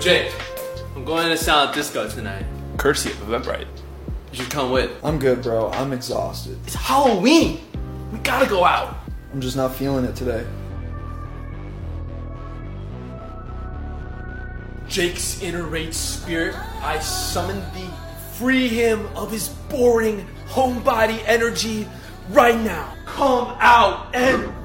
Jake, I'm going to Silent Disco tonight. Courtesy of Eventbrite. You should come with. I'm good, bro. I'm exhausted. It's Halloween. We gotta go out. I'm just not feeling it today. Jake's inner rage spirit, I summon thee. Free him of his boring homebody energy right now. Come out and